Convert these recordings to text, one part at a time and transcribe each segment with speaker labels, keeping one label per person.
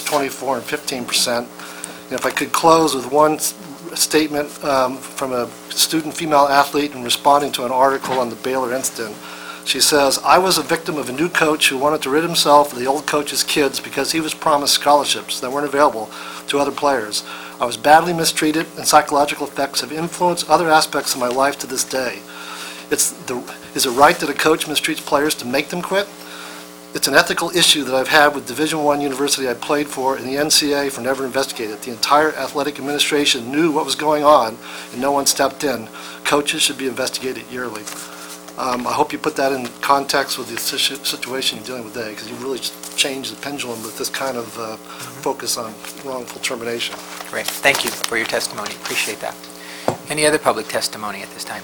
Speaker 1: 24 and 15%. And if I could close with one statement from a student female athlete in responding to an article on the Baylor incident. She says, "I was a victim of a new coach who wanted to rid himself of the old coach's kids because he was promised scholarships that weren't available to other players. I was badly mistreated, and psychological effects have influenced other aspects of my life to this day. Is it right that a coach mistreats players to make them quit? It's an ethical issue that I've had with Division I university I played for and the NCAA for never investigated. The entire athletic administration knew what was going on, and no one stepped in. Coaches should be investigated yearly." I hope you put that in context with the situation you're dealing with today, because you really changed the pendulum with this kind of focus on wrongful termination.
Speaker 2: Great. Thank you for your testimony. Appreciate that. Any other public testimony at this time?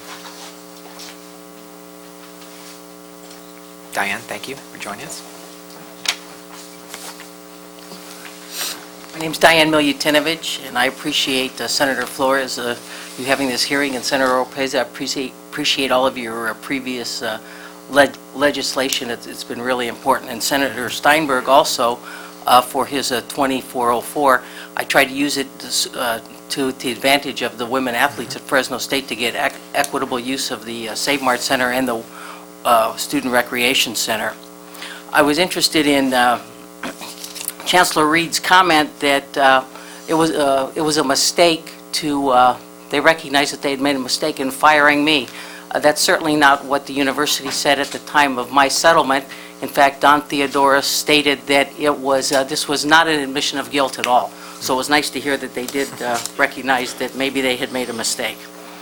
Speaker 2: Diane, thank you for joining us.
Speaker 3: My name's Diane Miljutinovich, and I appreciate Senator Flores, you having this hearing, and Senator Lopez, I appreciate all of your previous legislation. It's been really important. And Senator Steinberg also, for his 2404, I tried to use it to the advantage of the women athletes at Fresno State to get equitable use of the Save Mart Center and the Student Recreation Center. I was interested in Chancellor Reed's comment that it was a mistake to, they recognized that they had made a mistake in firing me. That's certainly not what the university said at the time of my settlement. In fact, Don Theodoros stated that it was, this was not an admission of guilt at all. So it was nice to hear that they did recognize that maybe they had made a mistake.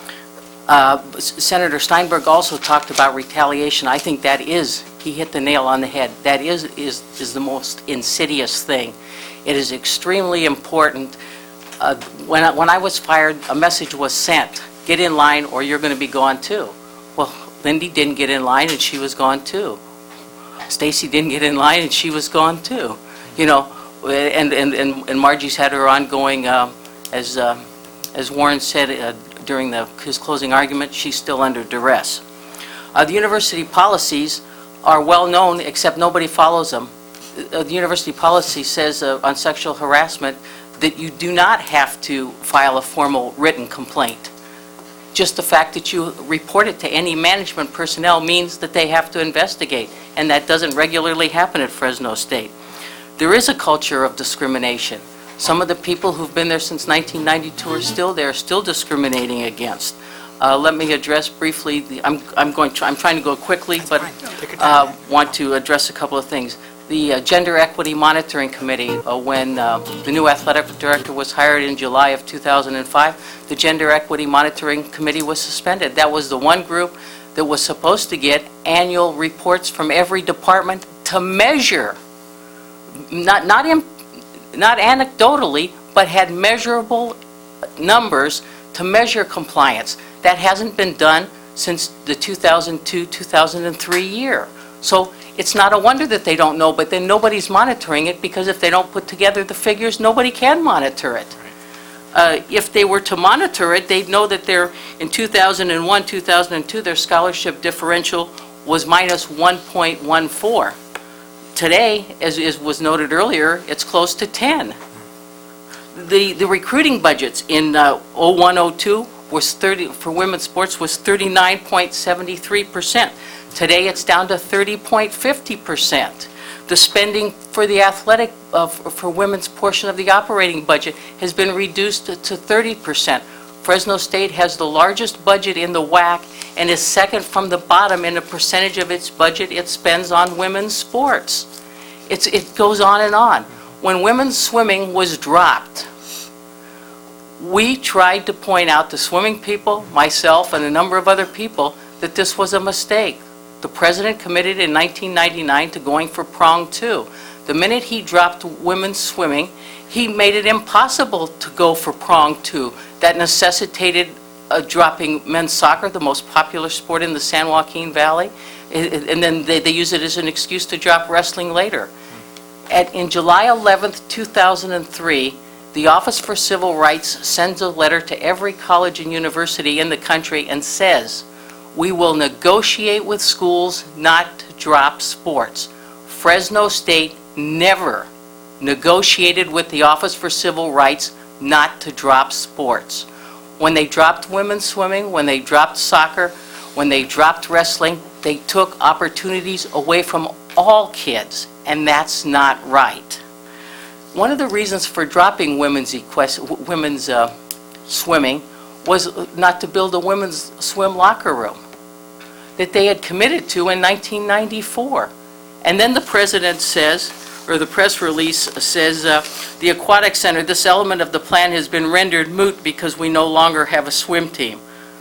Speaker 3: Senator Steinberg also talked about retaliation. I think that is, he hit the nail on the head. That is the most insidious thing. It is extremely important. When I was fired, a message was sent: get in line or you're going to be gone too. Well, Lindy didn't get in line and she was gone too. Stacy didn't get in line and she was gone too. You know, and Margie's had her ongoing, as Warren said during his closing argument, she's still under duress. The university policies are well known, except nobody follows them. The university policy says on sexual harassment that you do not have to file a formal written complaint. Just the fact that you report it to any management personnel means that they have to investigate, and that doesn't regularly happen at Fresno State. There is a culture of discrimination. Some of the people who've been there since 1992 are still there, still discriminating against. Let me address briefly, I'm trying to go quickly, but want to address a couple of things. The Gender Equity Monitoring Committee, when the new athletic director was hired in July of 2005, the Gender Equity Monitoring Committee was suspended. That was the one group that was supposed to get annual reports from every department to measure, not anecdotally, but had measurable numbers to measure compliance. That hasn't been done since the 2002-2003 year. So it's not a wonder that they don't know, but then nobody's monitoring it, because if they don't put together the figures, nobody can monitor it. If they were to monitor it, they'd know that in 2001, 2002, their scholarship differential was minus 1.14. Today, as was noted earlier, it's close to 10. The recruiting budgets in 01-02 was for women's sports was 39.73%. Today it's down to 30.50%. The spending for the athletic, for women's portion of the operating budget has been reduced to 30%. Fresno State has the largest budget in the WAC and is second from the bottom in the percentage of its budget it spends on women's sports. It goes on and on. When women's swimming was dropped, we tried to point out to swimming people, myself, and a number of other people that this was a mistake. The president committed in 1999 to going for prong 2. The minute he dropped women's swimming, he made it impossible to go for prong 2. That necessitated dropping men's soccer, the most popular sport in the San Joaquin Valley, and then they use it as an excuse to drop wrestling later. In July 11th, 2003, the Office for Civil Rights sends a letter to every college and university in the country and says, we will negotiate with schools not to drop sports. Fresno State never negotiated with the Office for Civil Rights not to drop sports. When they dropped women's swimming, when they dropped soccer, when they dropped wrestling, they took opportunities away from all kids, and that's not right. One of the reasons for dropping women's swimming was not to build a women's swim locker room that they had committed to in 1994. And then the president says, or the press release says, the aquatic center, this element of the plan has been rendered moot because we no longer have a swim team.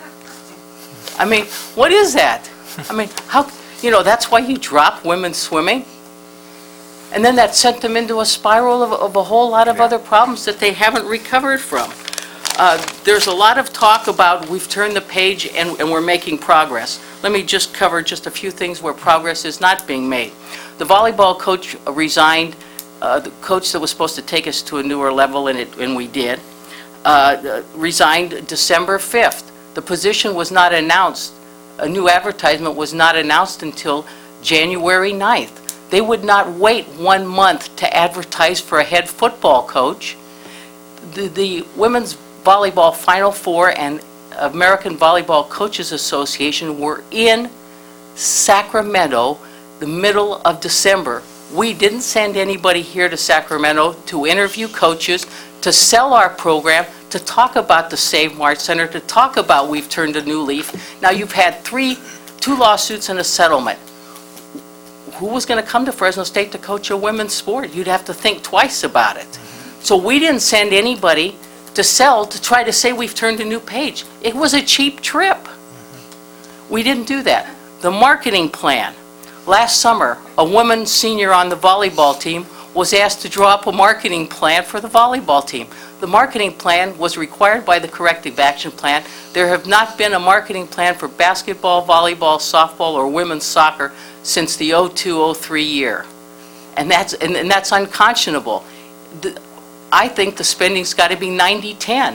Speaker 3: I mean, what is that? I mean, how, that's why you drop women's swimming? And then that sent them into a spiral of a whole lot of other problems that they haven't recovered from. There's a lot of talk about we've turned the page and we're making progress. Let me just cover just a few things where progress is not being made. The volleyball coach resigned, the coach that was supposed to take us to a newer level, and we did, resigned December 5th. The position was not announced, a new advertisement was not announced until January 9th. They would not wait 1 month to advertise for a head football coach. The Women's Volleyball Final Four and American Volleyball Coaches Association were in Sacramento the middle of December. We didn't send anybody here to Sacramento to interview coaches, to sell our program, to talk about the Save March Center, to talk about we've turned a new leaf. Now you've had two lawsuits and a settlement. Who was going to come to Fresno State to coach a women's sport? You'd have to think twice about it. So we didn't send anybody to sell to try to say we've turned a new page. It was a cheap trip. We didn't do that. The marketing plan. Last summer, a woman senior on the volleyball team was asked to draw up a marketing plan for the volleyball team. The marketing plan was required by the Corrective Action Plan. There have not been a marketing plan for basketball, volleyball, softball, or women's soccer since the 02-03 year. And that's unconscionable. I think the spending's got to be 90-10.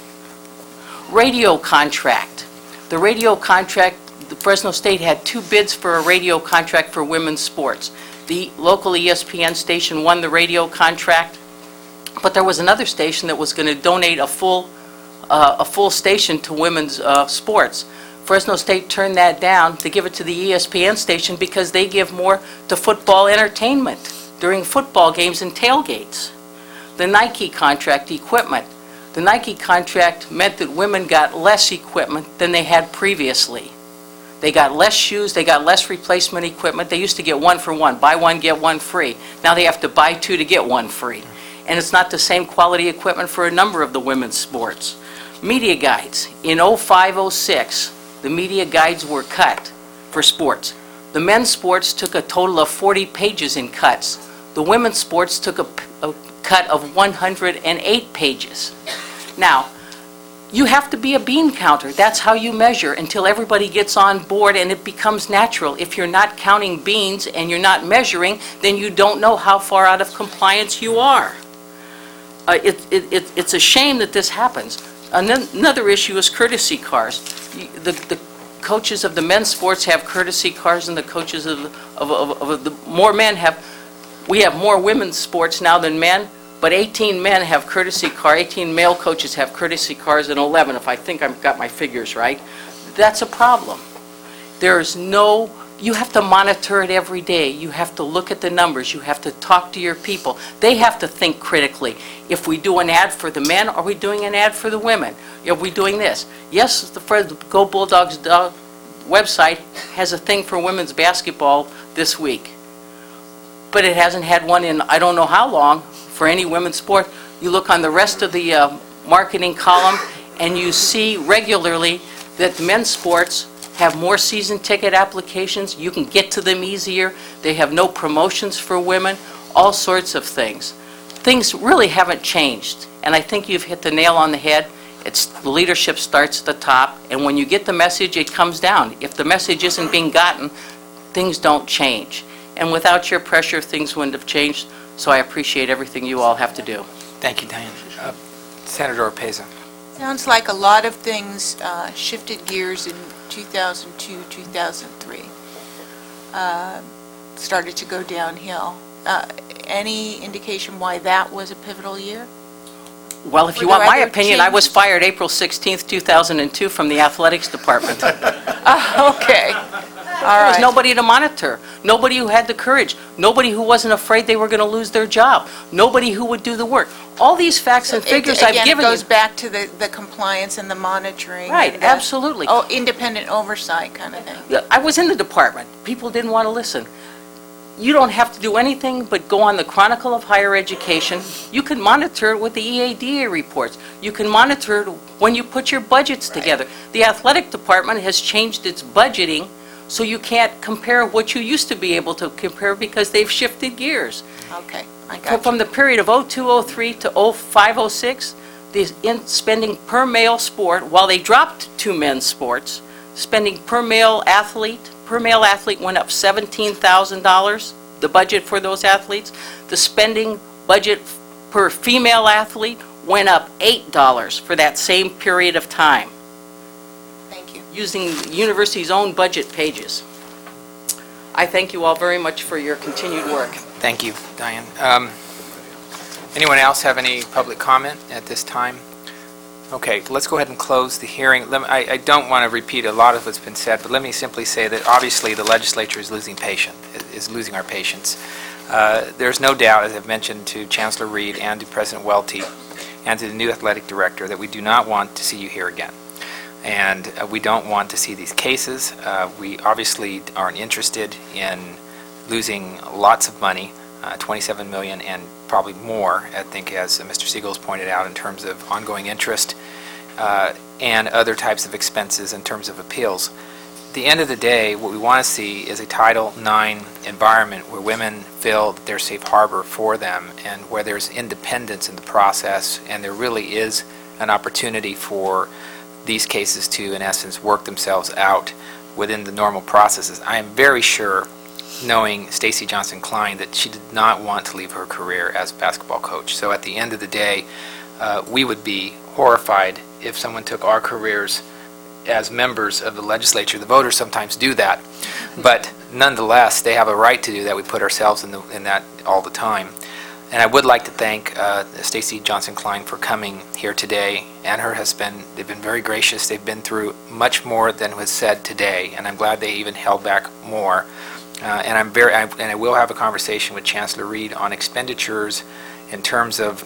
Speaker 3: Radio contract. The radio contract, the Fresno State had 2 bids for a radio contract for women's sports. The local ESPN station won the radio contract, but there was another station that was going to donate a full station to women's sports. Fresno State turned that down to give it to the ESPN station because they give more to football entertainment during football games and tailgates. The Nike contract, equipment. The Nike contract meant that women got less equipment than they had previously. They got less shoes, they got less replacement equipment. They used to get 1 for 1, buy 1, get 1 free. Now they have to buy 2 to get 1 free. And it's not the same quality equipment for a number of the women's sports. Media guides. In 05-06, the media guides were cut for sports. The men's sports took a total of 40 pages in cuts. The women's sports took a cut of 108 pages. Now, you have to be a bean counter. That's how you measure until everybody gets on board and it becomes natural. If you're not counting beans and you're not measuring, then you don't know how far out of compliance you are. It's a shame that this happens. Another issue is courtesy cars. The coaches of the men's sports have courtesy cars, and the coaches of the more men have. We have more women's sports now than men, but 18 men have courtesy car. 18 male coaches have courtesy cars, and 11, if I think I've got my figures right. That's a problem. There's no. You have to monitor it every day. You have to look at the numbers. You have to talk to your people. They have to think critically. If we do an ad for the men, are we doing an ad for the women? Are we doing this? Yes, the Go Bulldogs website has a thing for women's basketball this week. But it hasn't had one in I don't know how long for any women's sport. You look on the rest of the marketing column and you see regularly that men's sports have more season ticket applications. You can get to them easier. They have no promotions for women, all sorts of things. Things really haven't changed, and I think you've hit the nail on the head. The leadership starts at the top, and when you get the message, it comes down. If the message isn't being gotten, things don't change. And without your pressure, things wouldn't have changed, so I appreciate everything you all have to do.
Speaker 2: Thank you, Diane. Senator Orpeza.
Speaker 4: Sounds like a lot of things shifted gears in 2002, 2003. Started to go downhill. any indication why that was a pivotal year?
Speaker 3: Well, if you
Speaker 4: Were
Speaker 3: want
Speaker 4: there
Speaker 3: my
Speaker 4: other
Speaker 3: opinion, I was
Speaker 4: changes?
Speaker 3: fired April 16th, 2002 from the athletics department. There
Speaker 4: Okay, all
Speaker 3: was
Speaker 4: right.
Speaker 3: nobody to monitor, nobody who had the courage, nobody who wasn't afraid they were going to lose their job, nobody who would do the work. All these facts and figures I've
Speaker 4: Again,
Speaker 3: given
Speaker 4: it goes
Speaker 3: you.
Speaker 4: back to the compliance and the monitoring.
Speaker 3: Right,
Speaker 4: and the-
Speaker 3: absolutely.
Speaker 4: Oh, independent oversight kind of thing.
Speaker 3: Yeah, I was in the department. People didn't want to listen. You don't have to do anything but go on the Chronicle of Higher Education. You can monitor it with the EADA reports. You can monitor it when you put your budgets together. The athletic department has changed its budgeting, so you can't compare what you used to be able to compare because they've shifted gears.
Speaker 4: Okay, I got
Speaker 3: From
Speaker 4: you.
Speaker 3: the period of 0203 to 0506, the spending per male sport, while they dropped two men's sports, spending per male athlete went up $17,000, the budget for those athletes. The spending budget per female athlete went up $8 for that same period of time,
Speaker 4: Thank you.
Speaker 3: using the university's own budget pages. I thank you all very much for your continued work.
Speaker 2: Thank you, Diane. Anyone else have any public comment at this time? Okay, let's go ahead and close the hearing. I don't want to repeat a lot of what's been said, but let me simply say that obviously the legislature is losing our patience. There's no doubt, as I've mentioned to Chancellor Reed and to President Welty and to the new athletic director, that we do not want to see you here again. And we don't want to see these cases. We obviously aren't interested in losing lots of money, $27 million and probably more, I think, as Mr. Siegel has pointed out, in terms of ongoing interest and other types of expenses in terms of appeals. At the end of the day, what we want to see is a Title IX environment where women feel that there's safe harbor for them and where there's independence in the process, and there really is an opportunity for these cases to, in essence, work themselves out within the normal processes. I am very sure, knowing Stacy Johnson-Klein, that she did not want to leave her career as a basketball coach. So at the end of the day, we would be horrified if someone took our careers as members of the legislature. The voters sometimes do that, but nonetheless, they have a right to do that. We put ourselves in that all the time. And I would like to thank Stacy Johnson-Klein for coming here today, and her husband. They've been very gracious. They've been through much more than was said today, and I'm glad they even held back more. And I will have a conversation with Chancellor Reed on expenditures in terms of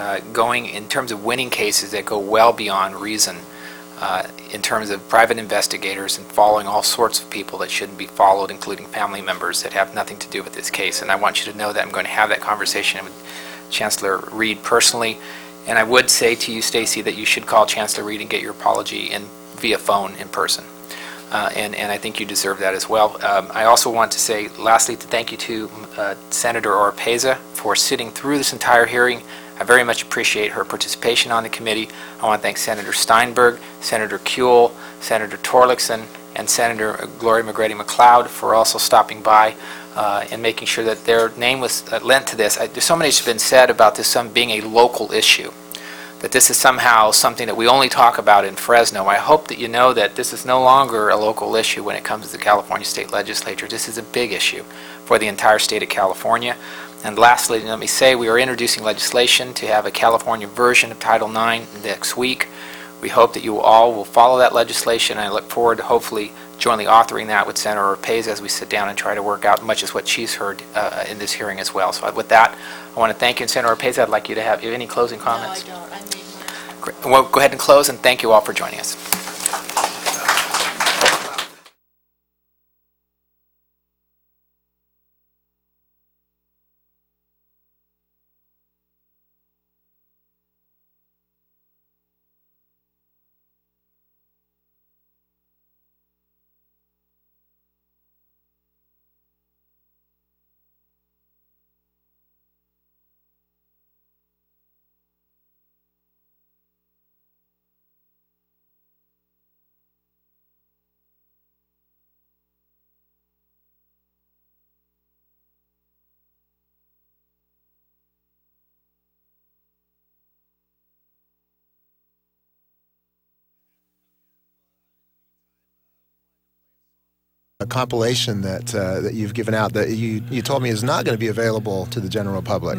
Speaker 2: winning cases that go well beyond reason, in terms of private investigators and following all sorts of people that shouldn't be followed, including family members that have nothing to do with this case. And I want you to know that I'm going to have that conversation with Chancellor Reed personally. And I would say to you, Stacy, that you should call Chancellor Reed and get your apology via phone in person. And I think you deserve that as well. I also want to say, lastly, to thank you to Senator Oropeza for sitting through this entire hearing. I very much appreciate her participation on the committee. I want to thank Senator Steinberg, Senator Kuehl, Senator Torlakson, and Senator Gloria McGrady-McLeod for also stopping by and making sure that their name was lent to this. There's so much been said about this being a local issue, that this is somehow something that we only talk about in Fresno. I hope that you know that this is no longer a local issue when it comes to the California State Legislature. This is a big issue for the entire state of California. And lastly, let me say we are introducing legislation to have a California version of Title IX next week. We hope that you all will follow that legislation, and I look forward to hopefully jointly authoring that with Senator Oropeza as we sit down and try to work out much as what she's heard in this hearing as well. So with that, I want to thank you, and Senator Oropeza, I'd like you to have any closing comments.
Speaker 4: No, I don't. I made mine.
Speaker 2: Great. Well, go ahead and close, and thank you all for joining us.
Speaker 5: a compilation that you've given out that you told me is not going to be available to the general public.